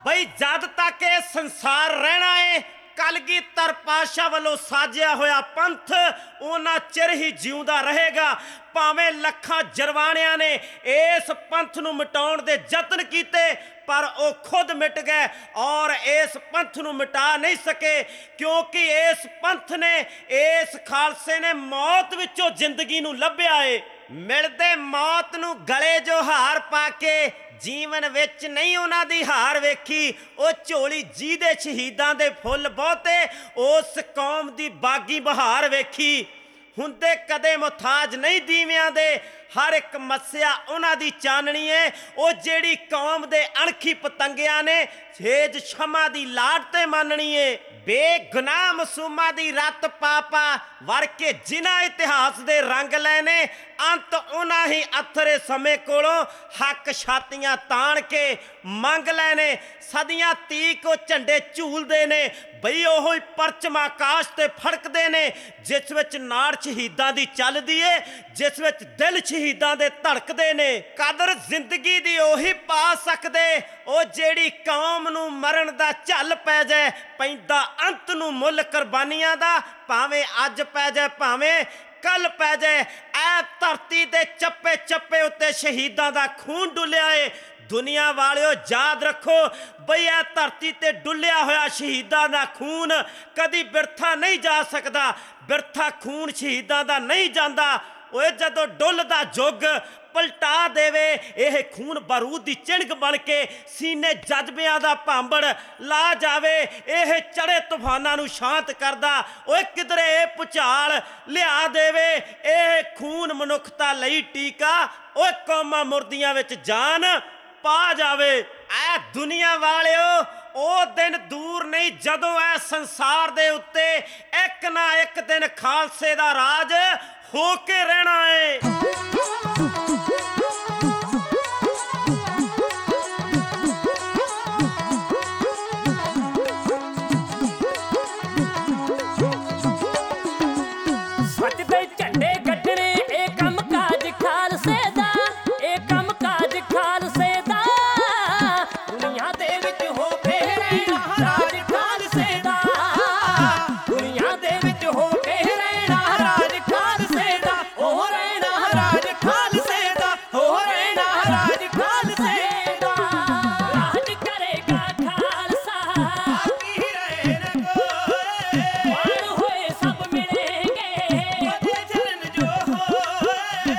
ਬਈ ਜਦ ਤੱਕ ਇਹ ਸੰਸਾਰ ਰਹਿਣਾ ਏ ਕਲਗੀਧਰ ਪਾਤਸ਼ਾਹ ਵੱਲੋਂ ਸਾਜਿਆ ਹੋਇਆ ਪੰਥ ਉਹਨਾਂ ਚਿਰ ਹੀ ਜਿਉਂਦਾ ਰਹੇਗਾ। ਭਾਵੇਂ ਲੱਖਾਂ ਜਰਵਾਣਿਆਂ ਨੇ ਇਸ ਪੰਥ ਨੂੰ ਮਿਟਾਉਣ ਦੇ ਯਤਨ ਕੀਤੇ ਪਰ ਉਹ ਖੁਦ ਮਿਟ ਗਏ ਔਰ ਇਸ ਪੰਥ ਨੂੰ ਮਿਟਾ ਨਹੀਂ ਸਕੇ, ਕਿਉਂਕਿ ਇਸ ਪੰਥ ਨੇ, ਇਸ ਖਾਲਸੇ ਨੇ ਮੌਤ ਵਿੱਚੋਂ ਜ਼ਿੰਦਗੀ ਨੂੰ ਲੱਭਿਆ ਏ। ਮਿਲਦੇ ਮੌਤ ਨੂੰ ਗਲੇ ਜੋ ਹਾਰ ਪਾ ਕੇ ਜੀਵਨ ਵਿੱਚ ਨਹੀਂ ਉਹਨਾਂ ਦੀ ਹਾਰ ਵੇਖੀ। ਉਹ ਝੋਲੀ ਜਿਹਦੇ ਸ਼ਹੀਦਾਂ ਦੇ ਫੁੱਲ ਬਹੁਤੇ ਉਸ ਕੌਮ ਦੀ ਬਾਗੀ ਬਹਾਰ ਵੇਖੀ। ਹੁੰਦੇ ਕਦੇ ਮੁਹਤਾਜ ਨਹੀਂ ਦੀਵਿਆਂ ਦੇ, ਹਰ ਇੱਕ ਮੱਸਿਆ ਉਹਨਾਂ ਦੀ ਚਾਨਣੀ ਏ। ਉਹ ਜਿਹੜੀ ਕੌਮ ਦੇ ਅਣਖੀ ਪਤੰਗਿਆਂ ਨੇ ਛੇਜ ਸ਼ਮਾ ਦੀ ਲਾਟ ਤੇ ਮੰਨਣੀ ਏ। ਬੇਗੁਨਾਹ ਮਾਸੂਮਾਂ ਦੀ ਰੱਤ ਪਾਪਾ ਵਰ ਕੇ ਜਿਨ੍ਹਾਂ ਇਤਿਹਾਸ ਦੇ ਰੰਗ ਲੈਣੇ, ਅੰਤ ਉਹਨਾਂ ਹੀ ਅਥਰੇ ਸਮੇਂ ਕੋਲੋਂ ਹੱਕ ਛਾਤੀਆਂ ਤਾਣ ਕੇ ਮੰਗ ਲੈਣੇ। ਸਦੀਆਂ ਤੀਕ ਉਹ ਝੰਡੇ ਝੂਲਦੇ ਨੇ ਬਈ ਉਹੀ ਪਰਚਮ ਆਕਾਸ਼ ਤੇ ਫੜਕਦੇ ਨੇ ਜਿਸ ਵਿੱਚ ਨਾੜ ਸ਼ਹੀਦਾਂ ਦੀ ਚੱਲਦੀ ਏ, ਜਿਸ ਵਿੱਚ ਦਿਲ ਸ਼ਹੀਦਾਂ ਦੇ ਧੜਕਦੇ ਨੇ। ਕਦਰ ਜ਼ਿੰਦਗੀ ਦੀ ਉਹੀ ਪਾ ਸਕਦੇ ਉਹ ਜਿਹੜੀ ਕੌਮ ਨੂੰ ਮਰਨ ਦਾ ਝੱਲ ਪੈ ਜਾਏ, ਪੈਂਦਾ ਅੰਤ ਨੂੰ ਮੁੱਲ ਕੁਰਬਾਨੀਆਂ ਦਾ, ਭਾਵੇਂ ਅੱਜ ਪੈ ਜਾਏ ਭਾਵੇਂ ਕੱਲ ਪੈ ਜਾਏ। ਐ ਧਰਤੀ ਦੇ ਚੱਪੇ ਚੱਪੇ ਉੱਤੇ ਸ਼ਹੀਦਾਂ ਦਾ ਖੂਨ ਡੁੱਲਿਆ ਏ। ਦੁਨੀਆ ਵਾਲਿਓ ਯਾਦ ਰੱਖੋ ਬਈ ਇਹ ਧਰਤੀ ਤੇ ਡੁੱਲਿਆ ਹੋਇਆ ਸ਼ਹੀਦਾਂ ਦਾ ਖੂਨ ਕਦੀ ਬਿਰਥਾ ਨਹੀਂ ਜਾ ਸਕਦਾ। ਬਿਰਥਾ ਖੂਨ ਸ਼ਹੀਦਾਂ ਦਾ ਨਹੀਂ ਜਾਂਦਾ। ਓਏ ਜਦੋਂ ਡੁੱਲਦਾ ਯੁੱਗ ਪਲਟਾ ਦੇਵੇ ਇਹ ਖੂਨ ਬਾਰੂਦ ਦੀ ਚਿਣਗ ਬਣ ਕੇ ਸੀਨੇ ਜਜ਼ਬਿਆਂ ਦਾ ਭਾਂਬੜ ਲਾ ਜਾਵੇ। ਇਹ ਚੜੇ ਤੂਫਾਨਾਂ ਨੂੰ ਸ਼ਾਂਤ ਕਰਦਾ। ਓਏ ਕਿਧਰੇ ਇਹ ਭੁਚਾਲ ਲਿਆ ਦੇਵੇ। ਇਹ ਖੂਨ ਮਨੁੱਖਤਾ ਲਈ ਟੀਕਾ, ਓਏ ਕੌਮਾਂ ਮੁਰਦੀਆਂ ਵਿੱਚ ਜਾਨ ਪਾ ਜਾਵੇ। ਐ ਦੁਨੀਆ ਵਾਲਿਓ ਉਹ ਦਿਨ ਦੂਰ ਨਹੀਂ ਜਦੋਂ ਐ ਸੰਸਾਰ ਦੇ ਉੱਤੇ ਇੱਕ ਨਾ ਇੱਕ ਦਿਨ ਖਾਲਸੇ ਦਾ ਰਾਜ ਹੋ ਕੇ ਰਹਿਣਾ ਏ। ਸੱਚ ਤੇ ਝੰਡੇ ਕੱਢਣੇ ਇਹ ਕੰਮ ਕਾਜ ਖਾਲਸੇ ਦਾ, ਇਹ ਕੰਮ ਕਾਜ ਖਾਲਸੇ ਦਾ। ਦੁਨੀਆ ਦੇ ਵਿੱਚ ਹੋ ਕੇ ਰਹਿਣਾ ਰਾਜ ਖਾਲਸੇ ਦਾ, ਦੁਨੀਆ ਦੇ ਵਿੱਚ ਹੋ ਕੇ ਰਹਿਣਾ ਰਾਜ ਖਾਲਸੇ ਦਾ। ਉਹ ਰਹਿਣਾ ਰਾਜ ਖਾਲਸੇ ਦਾ, ਉਹ ਰਹਿਣਾ ਰਾਜ ਖਾਲਸੇ ਦਾ। ਰਾਜ ਕਰੇਗਾ ਖਾਲਸਾ ਬਾਕੀ ਰਹੇ ਨ ਕੋਏ, ਮਾਣ ਹੋਏ ਸਭ ਮਿਲੇਂਗੇ। ਉਹਦੇ ਚਰਨ ਜੋ ਹੋਏ।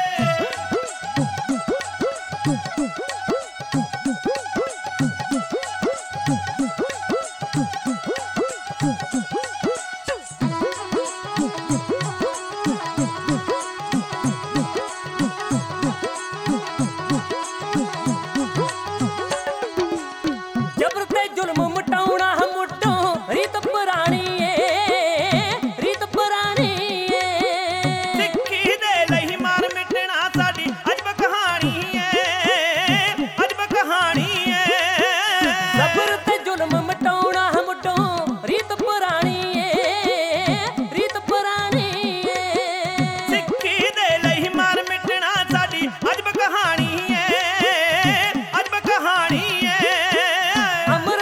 ਜਬਰ ਤੇ ਜ਼ੁਲਮ ਮਟਾਉਣਾ ਮੁੱਢੋਂ ਰੀਤ ਪੁਰਾਣੀ ਏ, ਰੀਤ ਪੁਰਾਣੀ ਏ। ਸਿੱਖੀ ਦੇ ਲਈ ਮਾਰ ਮਿਟਣਾ ਸਾਡੀ ਅਜਬ ਕਹਾਣੀ ਏ, ਅਜਬ ਕਹਾਣੀ ਏ। ਜਬਰ ਤੇ ਜ਼ੁਲਮ ਮਟਾਉਣਾ ਮੁੱਢੋਂ ਰੀਤ ਪੁਰਾਣੀ ਏ, ਰੀਤ ਪੁਰਾਣੀ ਏ। ਸਿੱਖੀ ਦੇ ਲਈ ਮਾਰ ਮਿਟਣਾ ਸਾਡੀ ਅਜਬ ਕਹਾਣੀ ਏ, ਅਜਬ ਕਹਾਣੀ ਏ। ਅਮਰ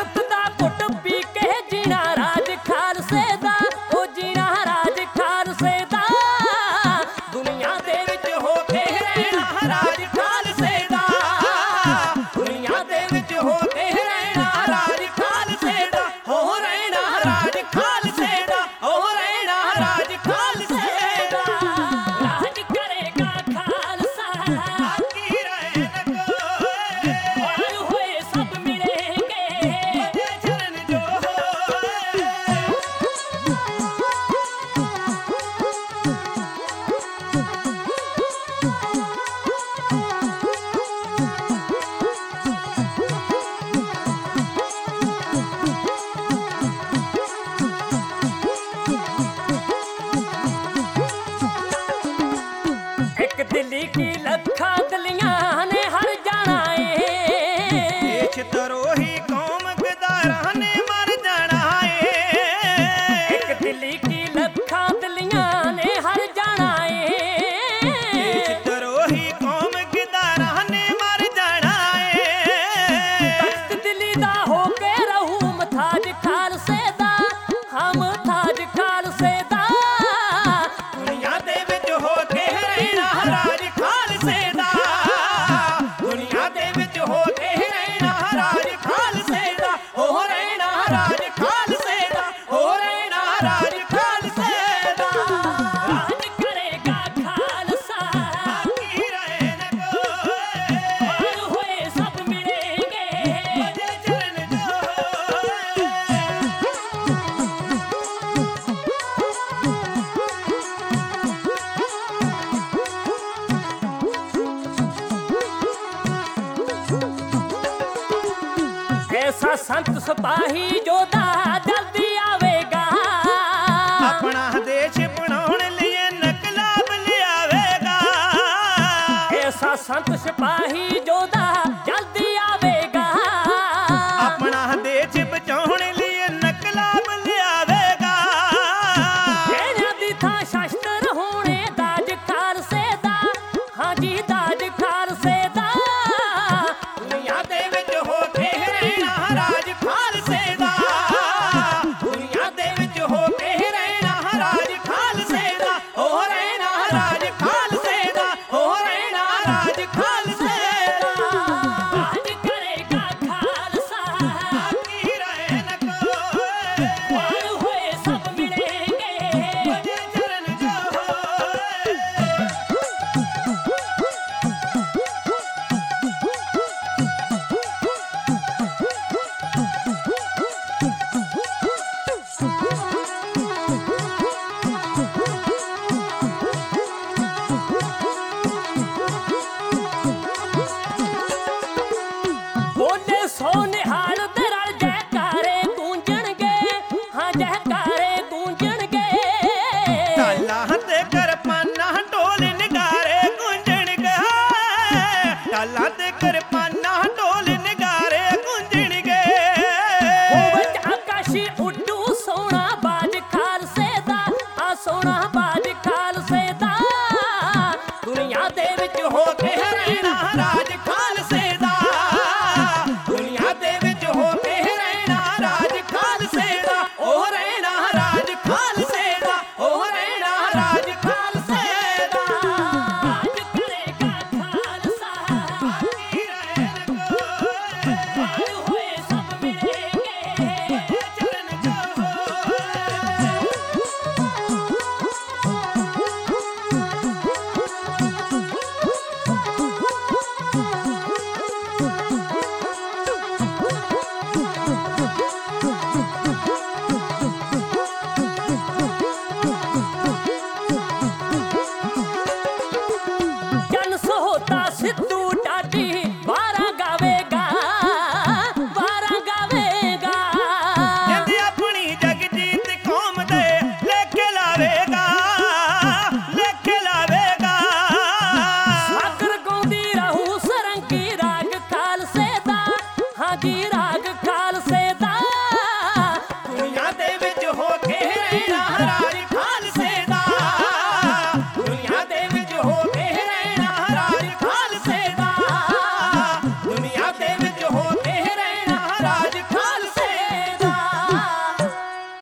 ਰਾਜ ਖਾਲਸੇ ਦਾ, ਹੋ ਰਹਿਣਾ ਰਾਜ ਖਾਲਸੇ ਦਾ। ਰਾਜ ਕਰੇਗਾ ਖਾਲਸਾ, ਬਾਕੀ ਰਹੇ ਨ ਕੋਏ, ਪਾਰ ਹੋਏ ਸਭ ਮਿਲੇਂਗੇ। ਭਜੇ ਚਰਨ ਜੋਏ। ਐਸਾ ਸੰਤ ਸਿਪਾਹੀ ਜੋਧਾ ਜਲਦੀ ਆਵੇਗਾ। ਆਪਣਾ ਦੇਸ਼ ਬਣਾਉਣ ਲਈ ਨਕਲਾਬ ਲਿਆਵੇਗਾ। ਐਸਾ ਸੰਤ ਸਿਪਾਹੀ ਜੋਧਾ ਜਲਦੀ ਆਵੇਗਾ। ਆਪਣਾ ਦੇਸ਼ ਬਚਾਉਣ ਲਈ ਨਕਲਾਬ ਲਿਆਵੇਗਾ। ਇਹਨਾਂ ਦੀ ਥਾਂ ਸ਼ਸਤਰ ਹੋਣੇ ਦਾਜ ਖਾਲਸੇ ਦਾ, ਹਾਂਜੀ ਦਾਜ ਖਾਲਸੇ ਦਾ। ਦੁਨੀਆ ਦੇ ਵਿੱਚ ਹੋ ਕੇ ਰਹਿਣਾ ਰਾਜ